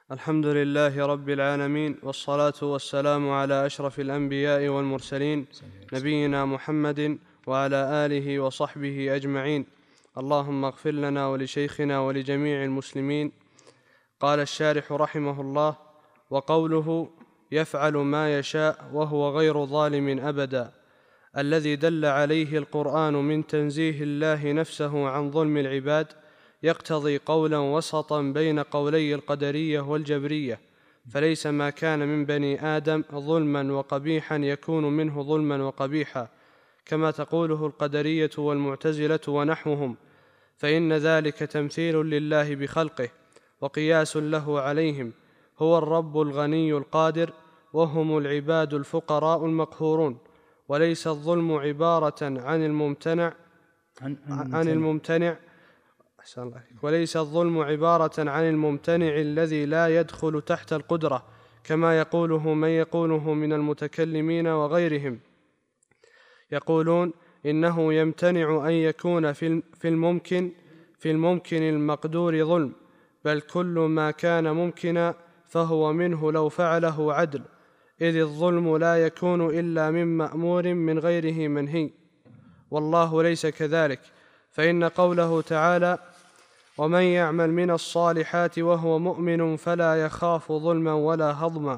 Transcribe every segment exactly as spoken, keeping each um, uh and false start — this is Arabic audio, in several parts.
الحمد لله رب العالمين، والصلاة والسلام على أشرف الأنبياء والمرسلين نبينا محمد وعلى آله وصحبه أجمعين. اللهم اغفر لنا ولشيخنا ولجميع المسلمين. قال الشارح رحمه الله: وقوله يفعل ما يشاء وهو غير ظالم أبدا، الذي دل عليه القرآن من تنزيه الله نفسه عن ظلم العباد، يقتضي قولا وسطا بين قولي القدرية والجبرية، فليس ما كان من بني آدم ظلما وقبيحا يكون منه ظلما وقبيحا، كما تقوله القدرية والمعتزلة ونحوهم، فإن ذلك تمثيل لله بخلقه وقياس له عليهم. هو الرب الغني القادر، وهم العباد الفقراء المقهورون. وليس الظلم عبارة عن الممتنع عن, عن الممتنع وليس الظلم عبارة عن الممتنع الذي لا يدخل تحت القدرة، كما يقوله من يقوله من المتكلمين وغيرهم. يقولون إنه يمتنع أن يكون في الممكن في الممكن المقدور ظلم، بل كل ما كان ممكنا فهو منه لو فعله عدل، إذ الظلم لا يكون إلا من مأمور من غيره منهي، والله ليس كذلك. فإن قوله تعالى: ومن يعمل من الصالحات وهو مؤمن فلا يخاف ظلما ولا هضما،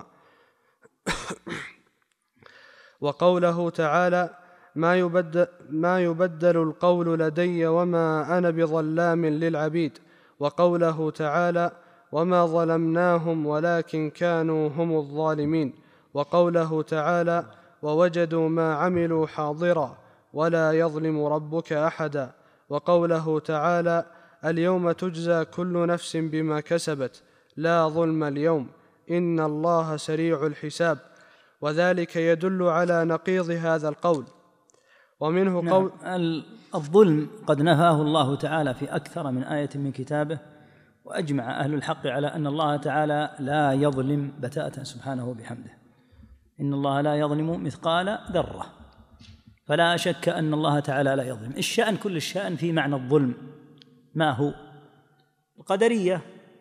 وقوله تعالى: ما يبدل, ما يبدل القول لدي وما أنا بظلام للعبيد، وقوله تعالى: وما ظلمناهم ولكن كانوا هم الظالمين، وقوله تعالى: ووجدوا ما عملوا حاضرا ولا يظلم ربك أحدا، وقوله تعالى: اليوم تجزى كل نفس بما كسبت لا ظلم اليوم إن الله سريع الحساب. وذلك يدل على نقيض هذا القول. ومنه نعم. قول الظلم قد نفاه الله تعالى في أكثر من آية من كتابه، وأجمع أهل الحق على أن الله تعالى لا يظلم بتاتا سبحانه بحمده. إن الله لا يظلم مثقال ذرة، فلا شك أن الله تعالى لا يظلم. الشأن كل الشأن في معنى الظلم. ما هو؟ القدرية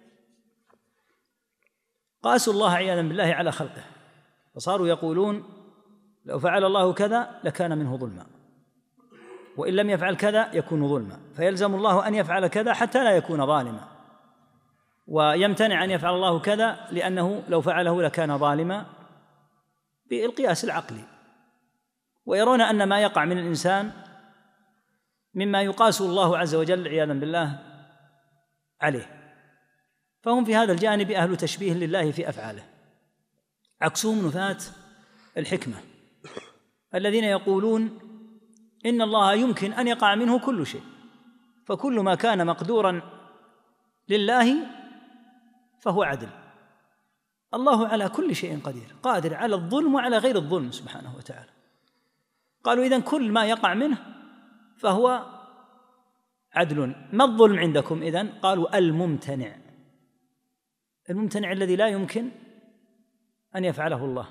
قاسوا الله عياذا بالله على خلقه، فصاروا يقولون لو فعل الله كذا لكان منه ظلما، وإن لم يفعل كذا يكون ظلما، فيلزم الله أن يفعل كذا حتى لا يكون ظالما، ويمتنع أن يفعل الله كذا لأنه لو فعله لكان ظالما بالقياس العقلي. ويرون أن ما يقع من الإنسان مما يقاس الله عز وجل عياذا بالله عليه، فهم في هذا الجانب أهل تشبيه لله في أفعاله. عكسهم نفاة الحكمة الذين يقولون إن الله يمكن أن يقع منه كل شيء، فكل ما كان مقدورا لله فهو عدل. الله على كل شيء قدير، قادر على الظلم وعلى غير الظلم سبحانه وتعالى. قالوا إذن كل ما يقع منه فهو عدل. ما الظلم عندكم إذن؟ قالوا الممتنع، الممتنع الذي لا يمكن أن يفعله الله.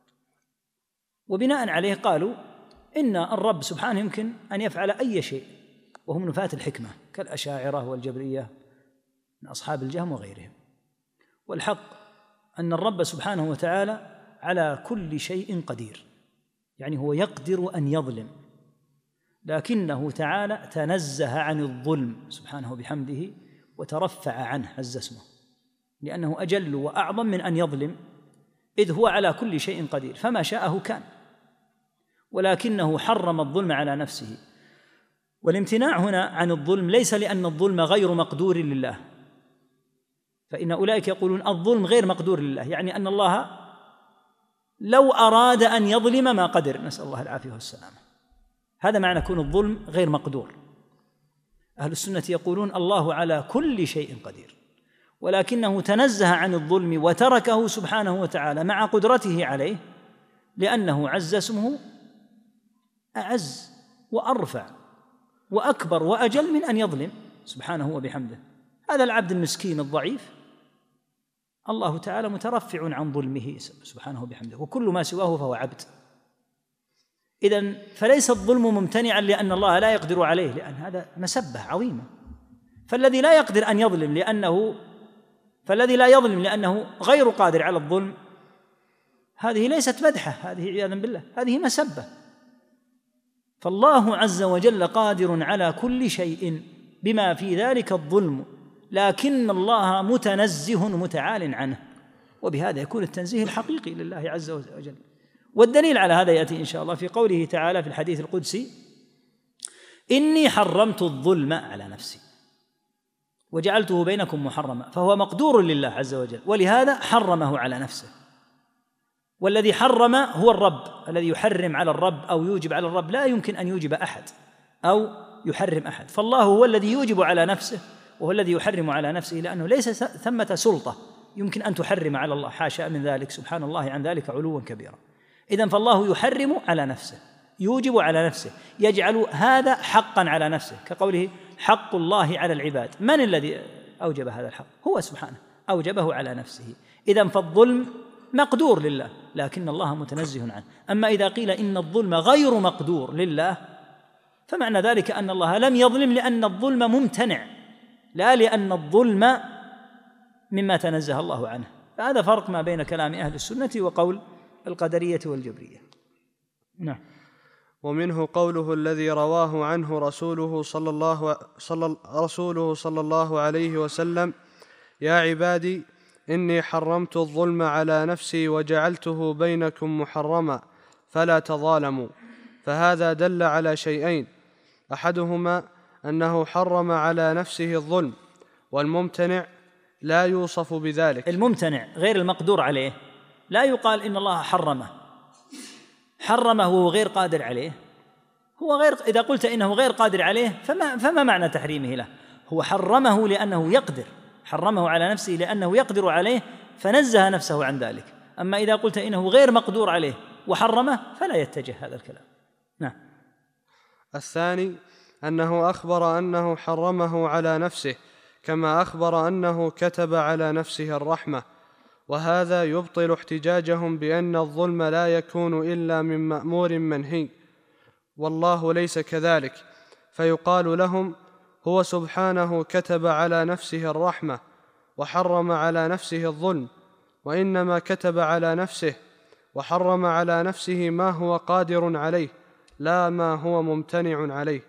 وبناء عليه قالوا إن الرب سبحانه يمكن أن يفعل أي شيء، وهم نفاة الحكمة كالأشاعرة والجبرية من أصحاب الجهم وغيرهم. والحق أن الرب سبحانه وتعالى على كل شيء قدير، يعني هو يقدر أن يظلم، لكنه تعالى تنزه عن الظلم سبحانه بحمده وترفع عنه عز اسمه، لأنه أجل وأعظم من أن يظلم، إذ هو على كل شيء قدير، فما شاءه كان، ولكنه حرم الظلم على نفسه. والامتناع هنا عن الظلم ليس لأن الظلم غير مقدور لله، فإن أولئك يقولون الظلم غير مقدور لله، يعني أن الله لو أراد أن يظلم ما قدر، نسأل الله العافية والسلامة. هذا معنى كون الظلم غير مقدور. أهل السنة يقولون الله على كل شيء قدير، ولكنه تنزه عن الظلم وتركه سبحانه وتعالى مع قدرته عليه، لأنه عز اسمه أعز وأرفع وأكبر وأجل من أن يظلم سبحانه وبحمده. هذا العبد المسكين الضعيف الله تعالى مترفع عن ظلمه سبحانه وبحمده، وكل ما سواه فهو عبد. إذن فليس الظلم ممتنعا لأن الله لا يقدر عليه، لأن هذا مسبة عظيمة. فالذي لا يقدر أن يظلم لأنه فالذي لا يظلم لأنه غير قادر على الظلم هذه ليست مدحة، هذه عياذا بالله هذه مسبة. فالله عز وجل قادر على كل شيء بما في ذلك الظلم، لكن الله متنزه متعال عنه، وبهذا يكون التنزيه الحقيقي لله عز وجل. والدليل على هذا يأتي إن شاء الله في قوله تعالى في الحديث القدسي: إني حرمت الظلم على نفسي وجعلته بينكم محرما، فهو مقدور لله عز وجل ولهذا حرمه على نفسه. والذي حرم هو الرب، الذي يحرم على الرب أو يوجب على الرب لا يمكن أن يوجب أحد أو يحرم أحد، فالله هو الذي يوجب على نفسه وهو الذي يحرم على نفسه، لأنه ليس ثمة سلطة يمكن أن تحرم على الله، حاشا من ذلك، سبحان الله عن ذلك علوا كبيرا. إذن فالله يحرم على نفسه، يوجب على نفسه، يجعل هذا حقا على نفسه، كقوله: حق الله على العباد. من الذي أوجب هذا الحق؟ هو سبحانه أوجبه على نفسه. إذن فالظلم مقدور لله لكن الله متنزه عنه. أما إذا قيل إن الظلم غير مقدور لله فمعنى ذلك أن الله لم يظلم لأن الظلم ممتنع، لا لأن الظلم مما تنزه الله عنه. فهذا فرق ما بين كلام أهل السنة وقول القدرية والجبرية. نعم. ومنه قوله الذي رواه عنه رسوله صلى الله, صلى رسوله صلى الله عليه وسلم: يا عبادي إني حرمت الظلم على نفسي وجعلته بينكم محرما فلا تظالموا. فهذا دل على شيئين: أحدهما أنه حرم على نفسه الظلم، والممتنع لا يوصف بذلك. الممتنع غير المقدور عليه لا يقال إن الله حرمه، حرمه وهو غير قادر عليه، هو غير، إذا قلت إنه غير قادر عليه فما, فما معنى تحريمه له؟ هو حرمه لأنه يقدر، حرمه على نفسه لأنه يقدر عليه فنزه نفسه عن ذلك. أما إذا قلت إنه غير مقدور عليه وحرمه فلا يتجه هذا الكلام. نعم. الثاني أنه أخبر أنه حرمه على نفسه كما أخبر أنه كتب على نفسه الرحمة، وهذا يبطل احتجاجهم بأن الظلم لا يكون إلا من مأمور منهي، والله ليس كذلك، فيقال لهم: هو سبحانه كتب على نفسه الرحمة وحرم على نفسه الظلم، وإنما كتب على نفسه وحرم على نفسه ما هو قادر عليه لا ما هو ممتنع عليه.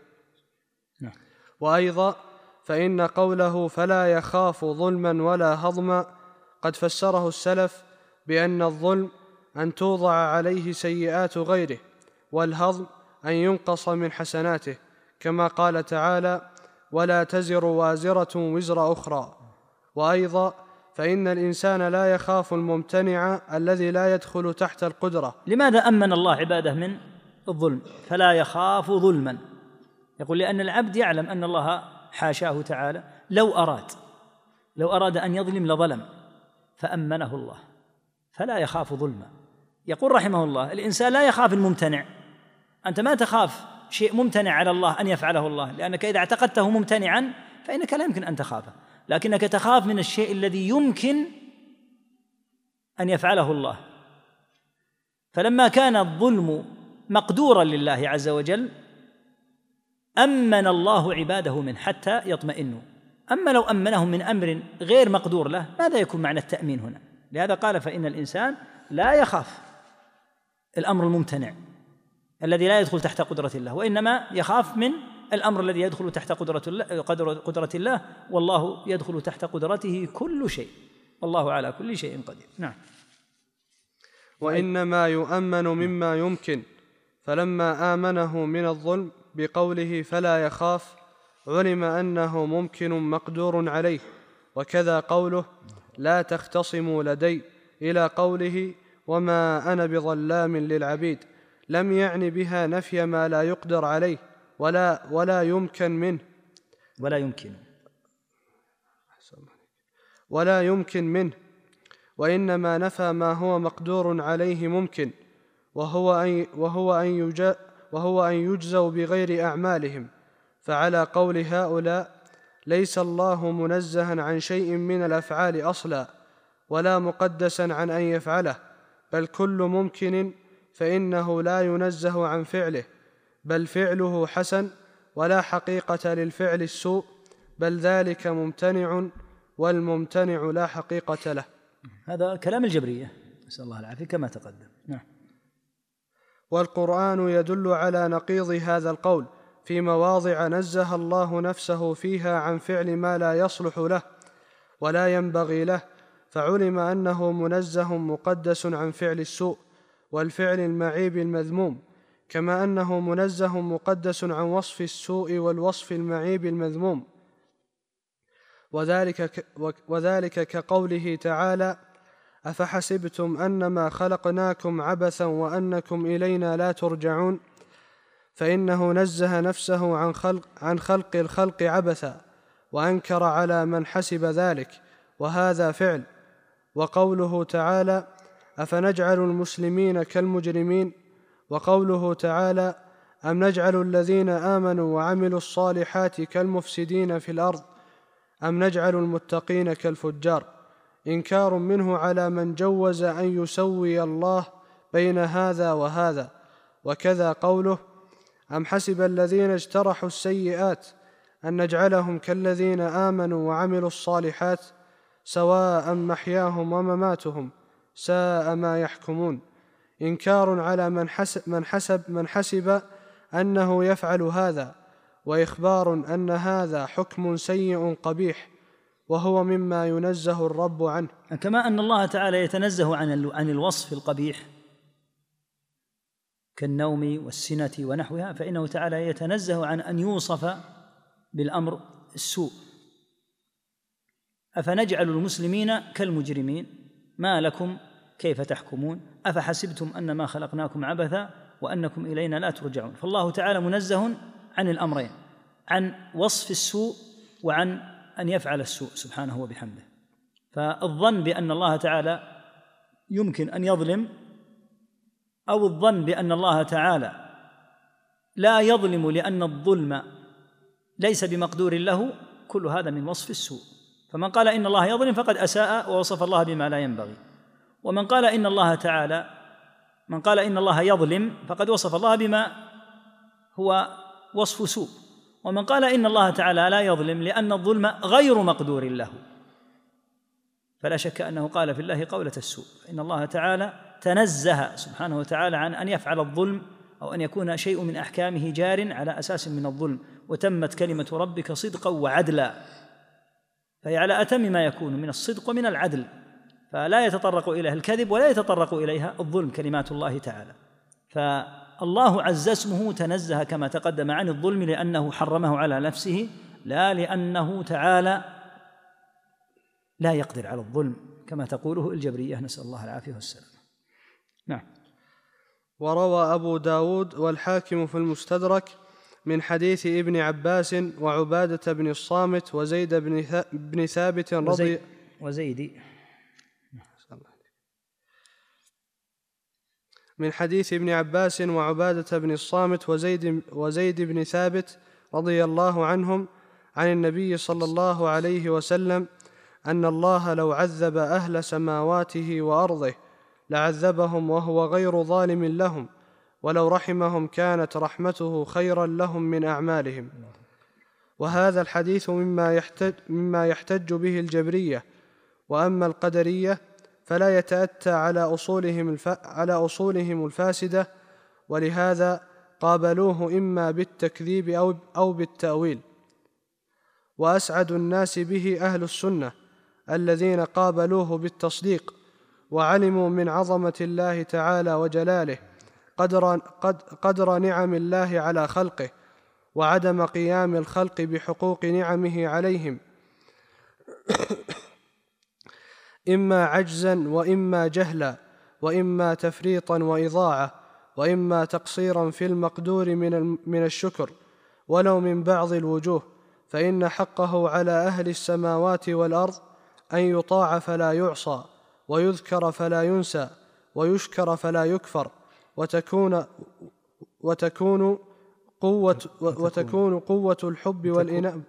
وأيضا فإن قوله فلا يخاف ظلما ولا هضما قد فسره السلف بأن الظلم أن توضع عليه سيئات غيره، والهضم أن ينقص من حسناته، كما قال تعالى: ولا تزر وازرة وزر أخرى. وأيضا فإن الإنسان لا يخاف الممتنع الذي لا يدخل تحت القدرة. لماذا أمن الله عباده من الظلم؟ فلا يخاف ظلما، يقول لأن العبد يعلم أن الله حاشاه تعالى لو أراد لو أراد أن يظلم لظلم، فأمنه الله فلا يخاف ظلما. يقول رحمه الله: الإنسان لا يخاف الممتنع، أنت ما تخاف شيء ممتنع على الله أن يفعله الله، لأنك إذا اعتقدته ممتنعا فإنك لا يمكن أن تخافه، لكنك تخاف من الشيء الذي يمكن أن يفعله الله. فلما كان الظلم مقدورا لله عز وجل أمن الله عباده منه حتى يطمئنوا. أما لو أمنهم من أمر غير مقدور له ماذا يكون معنى التأمين هنا؟ لهذا قال: فإن الإنسان لا يخاف الأمر الممتنع الذي لا يدخل تحت قدرة الله، وإنما يخاف من الأمر الذي يدخل تحت قدرة الله, قدرة الله، والله يدخل تحت قدرته كل شيء، والله على كل شيء قدير. نعم. وإنما يؤمن مما يمكن، فلما آمنه من الظلم بقوله فلا يخاف علم أنه ممكن مقدور عليه. وكذا قوله لا تختصموا لدي إلى قوله وما أنا بظلام للعبيد لم يعني بها نفي ما لا يقدر عليه ولا ولا يمكن منه ولا يمكن ولا يمكن منه وإنما نفى ما هو مقدور عليه ممكن، وهو أن وهو أن يجزى وهو أن يجزوا بغير أعمالهم. فعلى قول هؤلاء ليس الله منزها عن شيء من الأفعال أصلا ولا مقدسا عن أن يفعله، بل كل ممكن فإنه لا ينزه عن فعله، بل فعله حسن ولا حقيقة للفعل السوء، بل ذلك ممتنع والممتنع لا حقيقة له. هذا كلام الجبرية، نسأل الله العافية كما تقدم. نعم. والقرآن يدل على نقيض هذا القول في مواضع نزه الله نفسه فيها عن فعل ما لا يصلح له ولا ينبغي له، فعلم أنه منزه مقدس عن فعل السوء والفعل المعيب المذموم، كما أنه منزه مقدس عن وصف السوء والوصف المعيب المذموم. وذلك, وذلك كقوله تعالى: أفحسبتم أنما خلقناكم عبثا وأنكم إلينا لا ترجعون، فإنه نزه نفسه عن خلق, عن خلق الخلق عبثا، وأنكر على من حسب ذلك، وهذا فعل. وقوله تعالى: أفنجعل المسلمين كالمجرمين، وقوله تعالى: أم نجعل الذين آمنوا وعملوا الصالحات كالمفسدين في الأرض أم نجعل المتقين كالفجار، إنكار منه على من جوز أن يسوي الله بين هذا وهذا. وكذا قوله: أم حسب الذين اجترحوا السيئات أن نجعلهم كالذين آمنوا وعملوا الصالحات سواء محياهم ومماتهم ساء ما يحكمون، إنكار على من حسب, من حسب, من حسب أنه يفعل هذا، وإخبار أن هذا حكم سيء قبيح، وهو مما ينزه الرب عنه. كما أن الله تعالى يتنزه عن عن الوصف القبيح كالنوم والسنة ونحوها، فإنه تعالى يتنزه عن أن يوصف بالأمر السوء. أفنجعل المسلمين كالمجرمين ما لكم كيف تحكمون، أفحسبتم أنما خلقناكم عبثا وأنكم إلينا لا ترجعون. فالله تعالى منزه عن الأمرين، عن وصف السوء وعن أن يفعل السوء سبحانه وبحمده. فالظن بأن الله تعالى يمكن أن يظلم، أو الظن بأن الله تعالى لا يظلم لأن الظلم ليس بمقدور له، كل هذا من وصف السوء. فمن قال إن الله يظلم فقد أساء ووصف الله بما لا ينبغي، ومن قال إن الله تعالى من قال إن الله يظلم فقد وصف الله بما هو وصف سوء، ومن قال إن الله تعالى لا يظلم لأن الظلم غير مقدور له، فلا شك أنه قال في الله قولة السوء. إن الله تعالى تنزه سبحانه وتعالى عن أن يفعل الظلم أو أن يكون شيء من أحكامه جار على أساس من الظلم، وتمت كلمة ربك صدقا وعدلا، فهي على أتم ما يكون من الصدق ومن العدل، فلا يتطرق إليها الكذب ولا يتطرق إليها الظلم، كلمات الله تعالى. فالله عز اسمه تنزه كما تقدم عن الظلم لأنه حرمه على نفسه، لا لأنه تعالى لا يقدر على الظلم كما تقوله الجبرية، نسأل الله العافية والسلام. نعم. وروى أبو داود والحاكم في المستدرك من حديث ابن عباس وعبادة بن الصامت وزيد بن ثابت رضي وزيد من حديث ابن عباس وعبادة بن الصامت وزيد, وزيد بن ثابت رضي الله عنهم عن النبي صلى الله عليه وسلم أن الله لو عذب أهل سماواته وأرضه لعذبهم وهو غير ظالم لهم، ولو رحمهم كانت رحمته خيرا لهم من أعمالهم. وهذا الحديث مما يحتج, مما يحتج به الجبرية. وأما القدرية فلا يتأتى على أصولهم, الف... على أصولهم الفاسدة، ولهذا قابلوه إما بالتكذيب أو, أو بالتأويل. وأسعد الناس به أهل السنة الذين قابلوه بالتصديق، وعلموا من عظمة الله تعالى وجلاله قدر, قد قدر نعم الله على خلقه، وعدم قيام الخلق بحقوق نعمه عليهم إما عجزا وإما جهلا، وإما تفريطا وإضاعة، وإما تقصيرا في المقدور من, من الشكر ولو من بعض الوجوه. فإن حقه على أهل السماوات والأرض أن يطاع فلا يعصى، ويذكر فلا ينسى، ويشكر فلا يكفر، وتكون وتكون قوة وتكون قوة الحب والإنابة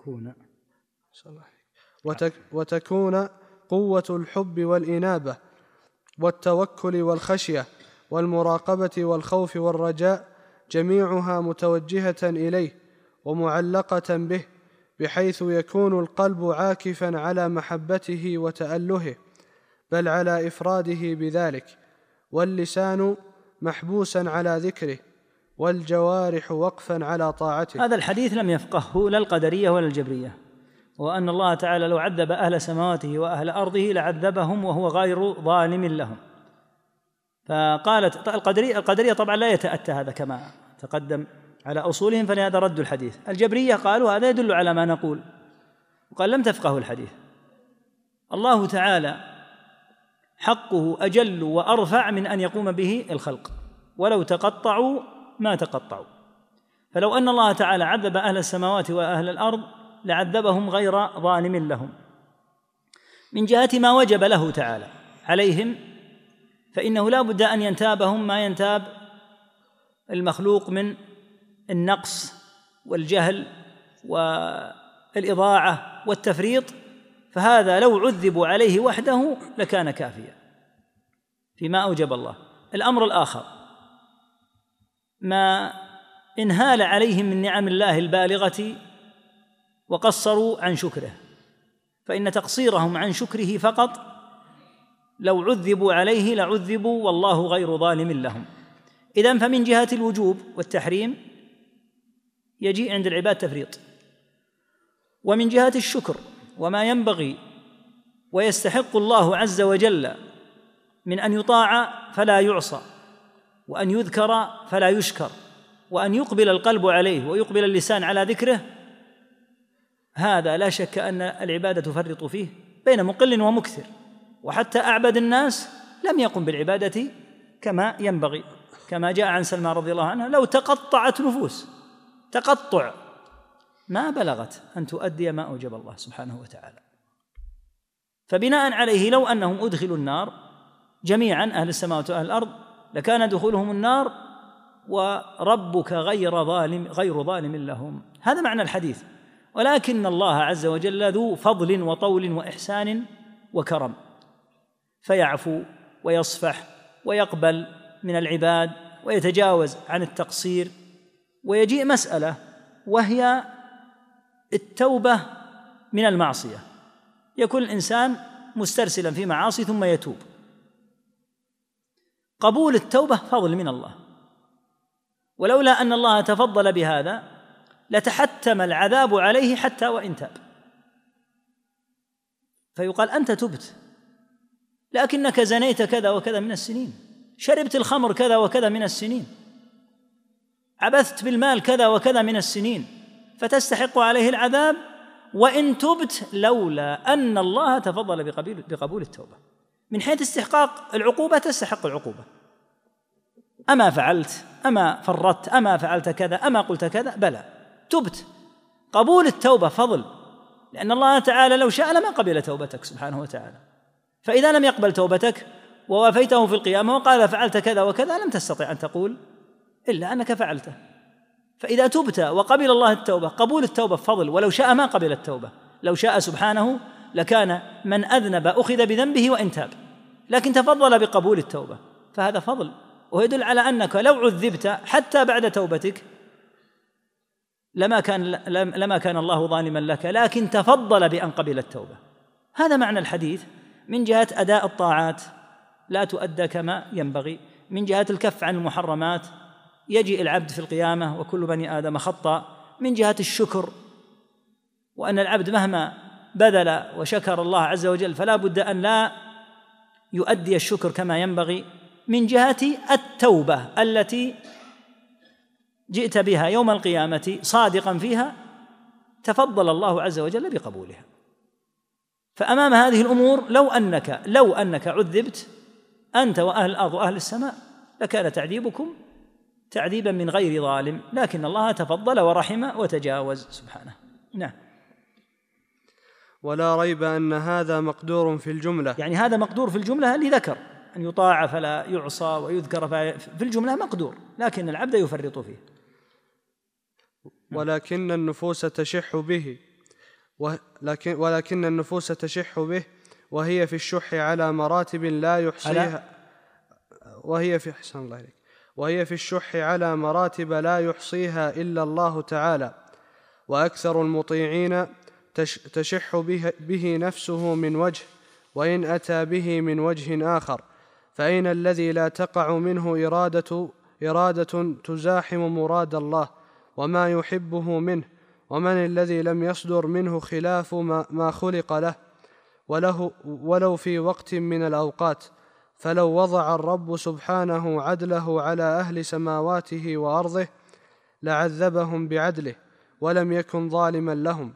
وتكون قوة الحب والإنابة والتوكل والخشية والمراقبة والخوف والرجاء جميعها متوجهة إليه ومعلقة به، بحيث يكون القلب عاكفا على محبته وتألهه، بل على إفراده بذلك، واللسان محبوسا على ذكره، والجوارح وقفا على طاعته. هذا الحديث لم يفقهه لا القدرية ولا الجبرية، وأن الله تعالى لو عذب أهل سماواته وأهل أرضه لعذبهم وهو غير ظالم لهم. فقالت القدرية, القدرية طبعا لا يتأتى هذا كما تقدم على أصولهم، فلهذا ردوا الحديث. الجبرية قالوا هذا يدل على ما نقول، وقال لم تفقهوا الحديث. الله تعالى حقه أجل وأرفع من أن يقوم به الخلق، ولو تقطعوا ما تقطعوا. فلو أن الله تعالى عذب أهل السماوات وأهل الأرض لعذبهم غير ظالم لهم. من جهة ما وجب له تعالى عليهم، فإنه لا بد أن ينتابهم ما ينتاب المخلوق من النقص والجهل والإضاعة والتفريط، فهذا لو عذبوا عليه وحده لكان كافيا فيما أوجب الله. الأمر الآخر ما انهال عليهم من نعم الله البالغة وقصروا عن شكره، فإن تقصيرهم عن شكره فقط لو عذبوا عليه لعذبوا والله غير ظالم لهم. إذن فمن جهة الوجوب والتحريم يجيء عند العباد تفريط، ومن جهة الشكر وما ينبغي ويستحق الله عز وجل من أن يطاع فلا يعصى، وأن يذكر فلا يشكر، وأن يقبل القلب عليه ويقبل اللسان على ذكره، هذا لا شك أن العبادة تفرط فيه بين مقل ومكثر. وحتى أعبد الناس لم يقم بالعبادة كما ينبغي، كما جاء عن سلمى رضي الله عنها لو تقطعت نفوس تقطع ما بلغت أن تؤدي ما أوجب الله سبحانه وتعالى. فبناء عليه لو أنهم أدخلوا النار جميعا أهل السماوات وأهل الأرض لكان دخولهم النار وربك غير ظالم غير ظالم لهم. هذا معنى الحديث. ولكن الله عز وجل ذو فضل وطول وإحسان وكرم، فيعفو ويصفح ويقبل من العباد ويتجاوز عن التقصير. ويجيء مسألة وهي التوبة من المعصية. يكون الإنسان مسترسلا في معاصي ثم يتوب، قبول التوبة فضل من الله، ولولا أن الله تفضل بهذا لتحتم العذاب عليه حتى وإن تاب. فيقال أنت تبت لكنك زنيت كذا وكذا من السنين، شربت الخمر كذا وكذا من السنين، عبثت بالمال كذا وكذا من السنين، فتستحق عليه العذاب وإن تبت لولا أن الله تفضل بقبول, بقبول التوبة. من حيث استحقاق العقوبة تستحق العقوبة، أما فعلت أما فرطت أما فعلت كذا أما قلت كذا، بلى تبت. قبول التوبة فضل، لأن الله تعالى لو شاء لما قبل توبتك سبحانه وتعالى. فإذا لم يقبل توبتك ووافيته في القيامة وقال فعلت كذا وكذا لم تستطع أن تقول إلا أنك فعلته. فإذا تبت وقبل الله التوبة، قبول التوبة فضل، ولو شاء ما قبل التوبة. لو شاء سبحانه لكان من أذنب أخذ بذنبه وإن تاب، لكن تفضل بقبول التوبة، فهذا فضل. ويدل على أنك لو عذبت حتى بعد توبتك لما كان لما كان الله ظالما لك، لكن تفضل بأن قبل التوبة. هذا معنى الحديث. من جهة أداء الطاعات لا تؤدى كما ينبغي، من جهة الكف عن المحرمات يجيء العبد في القيامة وكل بني آدم خطأ، من جهة الشكر وأن العبد مهما بذل وشكر الله عز وجل فلا بد أن لا يؤدي الشكر كما ينبغي، من جهة التوبة التي جئت بها يوم القيامة صادقا فيها تفضل الله عز وجل بقبولها. فأمام هذه الأمور لو أنك لو أنك عذبت أنت وأهل الأرض وأهل السماء لكان تعذيبكم تعذيبا من غير ظالم، لكن الله تفضل ورحم وتجاوز سبحانه. نعم. ولا ريب أن هذا مقدور في الجملة، يعني هذا مقدور في الجملة اللي ذكر أن يطاع فلا يعصى ويذكر في الجملة مقدور، لكن العبد يفرط فيه. ولكن النفوس تشح به ولكن, ولكن النفوس تشح به وهي في الشح على مراتب لا يحصيها وهي في حسن الله عليك وهي في الشح على مراتب لا يحصيها إلا الله تعالى، وأكثر المطيعين تشح به نفسه من وجه، وإن أتى به من وجه آخر، فأين الذي لا تقع منه إرادة, إرادة تزاحم مراد الله وما يحبه منه؟ ومن الذي لم يصدر منه خلاف ما خلق له وله ولو في وقت من الأوقات؟ فلو وضع الرب سبحانه عدله على أهل سماواته وأرضه لعذبهم بعدله ولم يكن ظالما لهم.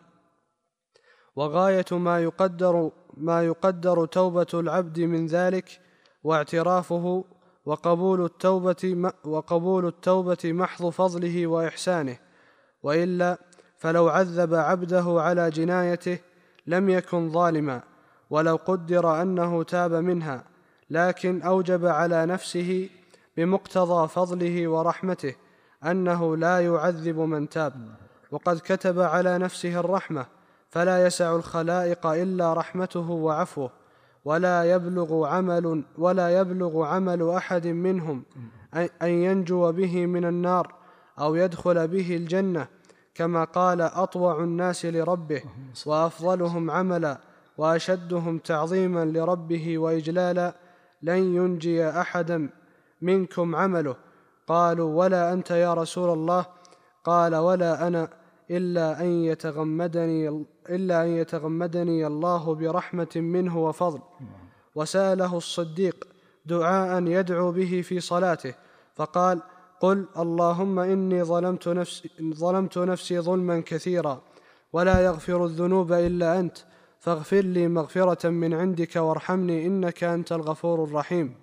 وغاية ما يقدر, ما يقدر توبة العبد من ذلك واعترافه وقبول التوبة, وقبول التوبة محض فضله وإحسانه، وإلا فلو عذب عبده على جنايته لم يكن ظالما ولو قدر أنه تاب منها، لكن أوجب على نفسه بمقتضى فضله ورحمته أنه لا يعذب من تاب، وقد كتب على نفسه الرحمة، فلا يسع الخلائق إلا رحمته وعفوه، ولا يبلغ عمل ولا يبلغ عمل أحد منهم أن ينجو به من النار أو يدخل به الجنة، كما قال: أطوع الناس لربه وأفضلهم عملا وأشدهم تعظيما لربه وإجلالا لن ينجي أحدا منكم عمله. قالوا: ولا أنت يا رسول الله؟ قال: ولا أنا إلا أن يتغمدني, إلا أن يتغمدني الله برحمة منه وفضل. وسأله الصديق دعاء يدعو به في صلاته فقال: قل اللهم إني ظلمت نفسي, ظلمت نفسي ظلما كثيرا ولا يغفر الذنوب إلا أنت فاغفر لي مغفرة من عندك وارحمني إنك أنت الغفور الرحيم.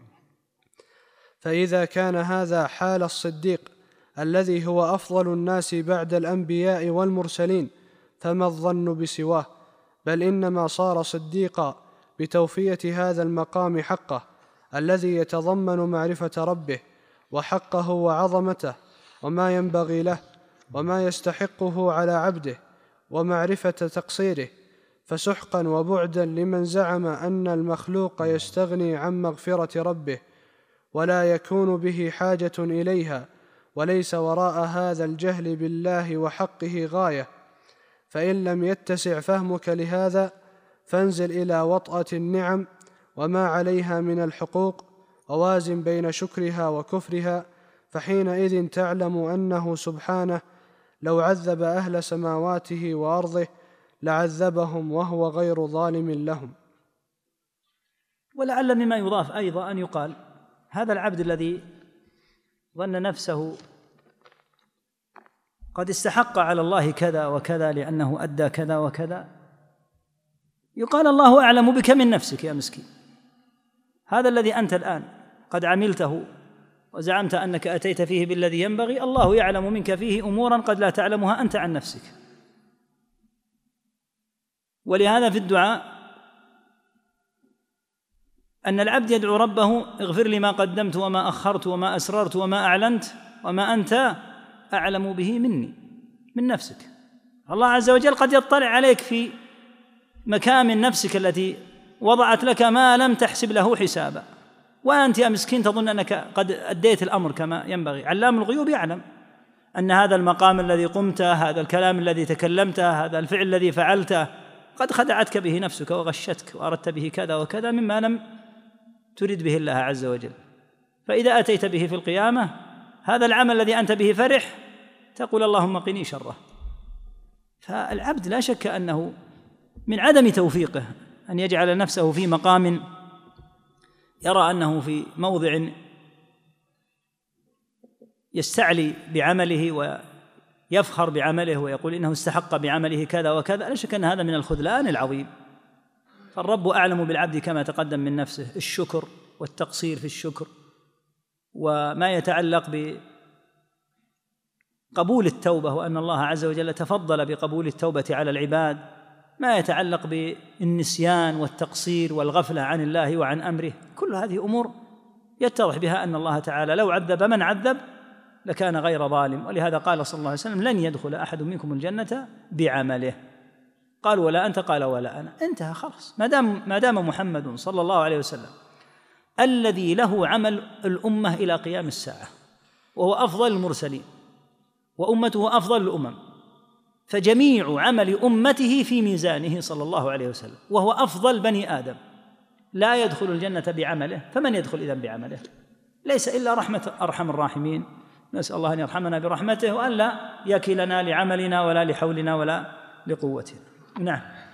فإذا كان هذا حال الصديق الذي هو أفضل الناس بعد الأنبياء والمرسلين، فما الظن بسواه؟ بل إنما صار صديقا بتوفية هذا المقام حقه الذي يتضمن معرفة ربه وحقه وعظمته وما ينبغي له وما يستحقه على عبده ومعرفة تقصيره. فسحقا وبعدا لمن زعم أن المخلوق يستغني عن مغفرة ربه ولا يكون به حاجة إليها، وليس وراء هذا الجهل بالله وحقه غاية. فإن لم يتسع فهمك لهذا فانزل إلى وطأة النعم وما عليها من الحقوق ووازن بين شكرها وكفرها، فحينئذ تعلم أنه سبحانه لو عذب أهل سماواته وأرضه لعذبهم وهو غير ظالم لهم. ولعل مما يضاف أيضا أن يقال هذا العبد الذي ظن نفسه قد استحق على الله كذا وكذا لأنه أدى كذا وكذا، يقال الله أعلم بك من نفسك يا مسكين. هذا الذي أنت الآن قد عملته وزعمت أنك أتيت فيه بالذي ينبغي، الله يعلم منك فيه أمورا قد لا تعلمها أنت عن نفسك. ولهذا في الدعاء أن العبد يدعو ربه: اغفر لي ما قدمت وما أخرت وما أسررت وما أعلنت وما أنت أعلم به مني من نفسك. الله عز وجل قد يطلع عليك في مكامن نفسك التي وضعت لك ما لم تحسب له حسابا، وأنت يا مسكين تظن أنك قد أديت الأمر كما ينبغي. علام الغيوب يعلم أن هذا المقام الذي قمته، هذا الكلام الذي تكلمته، هذا الفعل الذي فعلته قد خدعتك به نفسك وغشتك وأردت به كذا وكذا مما لم تريد به الله عز وجل. فإذا أتيت به في القيامة هذا العمل الذي أنت به فرح تقول اللهم قني شره. فالعبد لا شك أنه من عدم توفيقه أن يجعل نفسه في مقام يرى أنه في موضع يستعلي بعمله ويفخر بعمله ويقول إنه استحق بعمله كذا وكذا، لا شك أن هذا من الخذلان العظيم. فالرب أعلم بالعبد كما تقدم من نفسه، الشكر والتقصير في الشكر وما يتعلق بقبول التوبة وأن الله عز وجل تفضل بقبول التوبة على العباد، ما يتعلق بالنسيان والتقصير والغفلة عن الله وعن أمره. كل هذه أمور يتضح بها أن الله تعالى لو عذب من عذب لكان غير ظالم. ولهذا قال صلى الله عليه وسلم: لن يدخل أحد منكم الجنة بعمله. قال: ولا أنت؟ قال: ولا أنا. انتهى خلاص. ما دام ما دام محمد صلى الله عليه وسلم الذي له عمل الأمة إلى قيام الساعة وهو أفضل المرسلين وأمته أفضل الأمم، فجميع عمل أمته في ميزانه صلى الله عليه وسلم، وهو أفضل بني آدم، لا يدخل الجنة بعمله، فمن يدخل إذن بعمله؟ ليس إلا رحمة أرحم الراحمين. نسأل الله أن يرحمنا برحمته وأن لا يكلنا لعملنا ولا لحولنا ولا لقوتنا. نعم.